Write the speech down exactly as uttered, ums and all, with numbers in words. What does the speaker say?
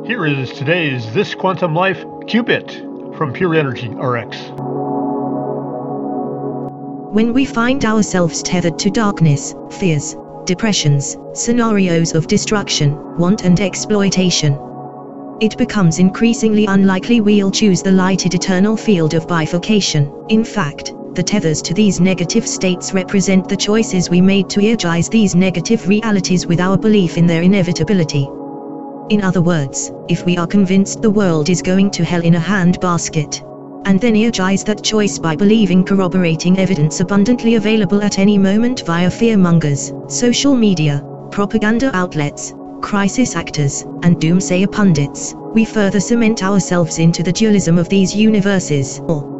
Here is today's This Quantum Life Qubit from Pure Energy R X. When we find ourselves tethered to darkness, fears, depressions, scenarios of destruction, want and exploitation, it becomes increasingly unlikely we'll choose the lighted eternal field of bifurcation. In fact, the tethers to these negative states represent the choices we made to energize these negative realities with our belief in their inevitability. In other words, if we are convinced the world is going to hell in a handbasket, and then energize that choice by believing corroborating evidence abundantly available at any moment via fearmongers, social media, propaganda outlets, crisis actors, and doomsayer pundits, we further cement ourselves into the dualism of these universes, or